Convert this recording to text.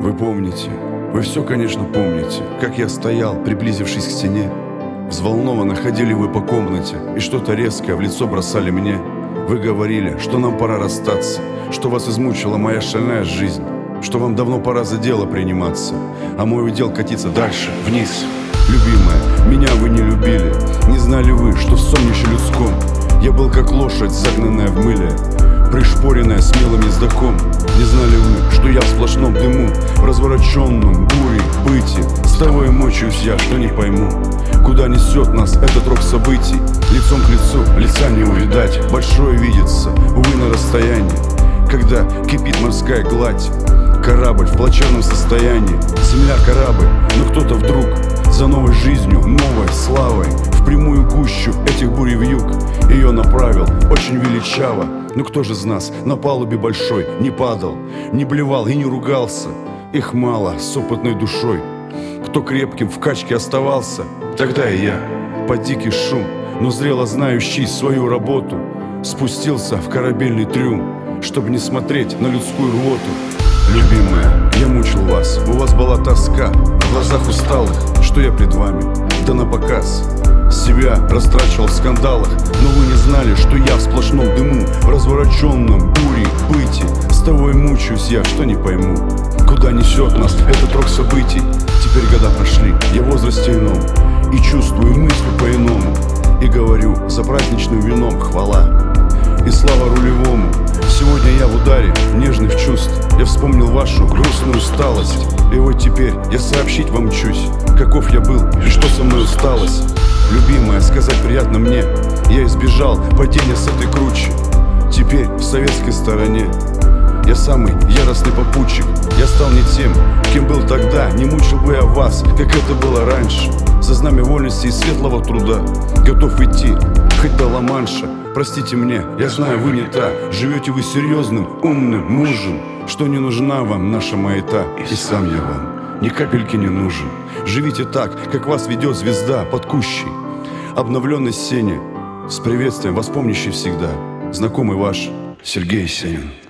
Вы помните, вы все, конечно, помните, как я стоял, приблизившись к стене. Взволнованно ходили вы по комнате и что-то резкое в лицо бросали мне. Вы говорили, что нам пора расстаться, что вас измучила моя шальная жизнь, что вам давно пора за дело приниматься, а мой удел катиться дальше, вниз. Любимая, меня вы не любили, не знали вы, что в соннище людском я был как лошадь, загнанная в мыле, пришпоренная смелым ездаком. Не знали вы, что я в сплошном дыму, в развороченном бурей быти, с того и мучаюсь я, что не пойму, куда несет нас этот рок событий. Лицом к лицу, лица не увидать, большое видится, увы, на расстоянии, когда кипит морская гладь. Корабль в плачевном состоянии, земля корабль, но кто-то вдруг за новой жизнью, новой славой в прямую гущу этих бурь и вьюг ее направил очень величаво. Но кто же из нас на палубе большой не падал, не блевал и не ругался? Их мало с опытной душой, кто крепким в качке оставался. Тогда и я, под дикий шум, но зрело знающий свою работу, спустился в корабельный трюм, чтобы не смотреть на людскую рвоту. Любимая, я мучил вас, у вас была тоска в глазах усталых, что я пред вами, да на показ себя растрачивал в скандалах. Но вы не знали, что я в сплошном дыму, в развороченном бурей быти, с того и мучаюсь я, что не пойму, куда несет нас этот рок событий. Теперь года прошли, я в возрасте ином, и чувствую мысли по-иному, и говорю за праздничным вином хвала и слава рулевому. Сегодня я в ударе нежных чувств, я вспомнил вашу грустную усталость, и вот теперь я сообщить вам мчусь, каков я был и что со мной усталось. Любимая, сказать приятно мне, я избежал падения с этой кручи. Теперь в советской стороне я самый яростный попутчик. Я стал не тем, кем был тогда, не мучил бы я вас, как это было раньше. За знамя вольности и светлого труда готов идти, хоть до Ла-Манша. Простите мне, я знаю, вы не та, живете вы серьезным, умным мужем, что не нужна вам наша маята, и сам я вам ни капельки не нужен. Живите так, как вас ведет звезда под кущей обновленной сене. С приветствием, вас помнящий всегда, знакомый ваш Сергей Есенин.